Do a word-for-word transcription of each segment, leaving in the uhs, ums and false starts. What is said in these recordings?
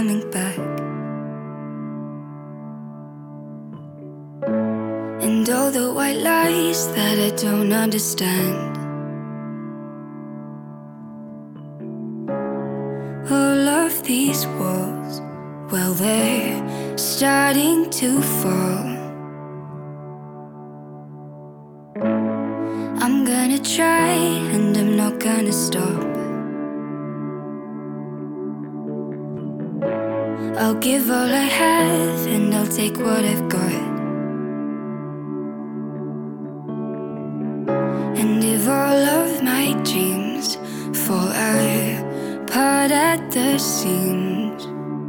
coming back. And all the white lies that I don't understand. All of these walls, well, they're starting to fall. I'm gonna try and I'm not gonna stop. I'll give all I have and I'll take what I've got. And if all of my dreams fall apart at the seams,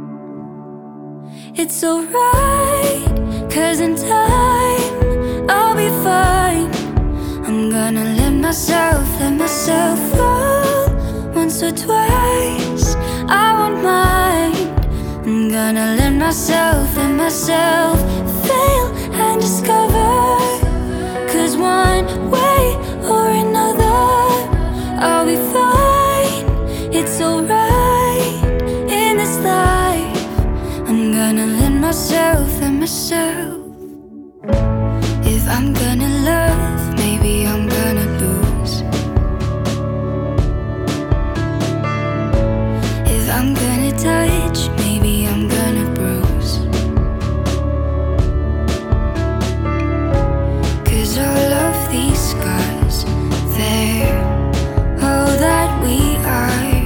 it's alright, 'cause in time I'll be fine. I'm gonna let myself, let myself fall once or twice, I won't mind. I'm gonna let myself, let myself fail and discover, 'cause one way or another I'll be fine. It's alright in this life. I'm gonna let myself, let myself. If I'm gonna love, maybe I'm gonna lose. If I'm gonna touch, maybe I'm gonna bruise. 'Cause all of these scars, they're all that we are.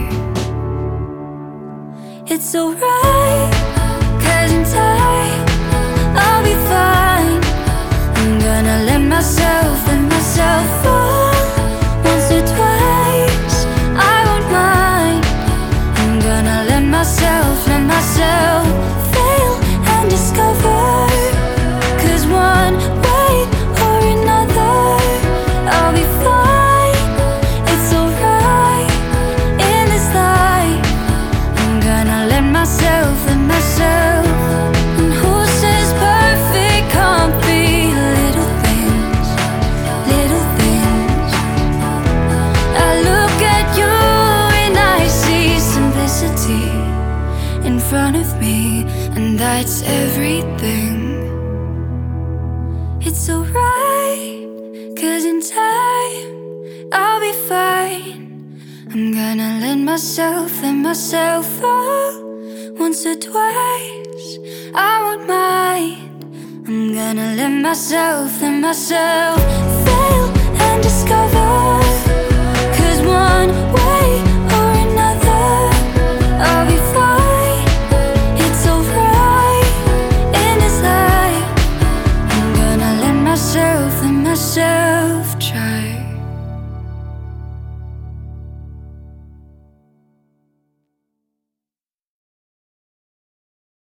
It's alright, 'cause in time I'll be fine. I'm gonna let myself, let myself fall once or twice, I won't mind. I'm gonna let myself, let myself fail and discover, 'cause one way or another I'll be fine. It's alright in this life. I'm gonna let myself, let myself. And who says perfect can't be? Little things, little things. I look at you and I see simplicity in front of me, and that's everything. It's alright, 'cause in time I'll be fine. I'm gonna let myself, let myself fall once or twice, I won't mind. I'm gonna let myself, let myself fail and discover,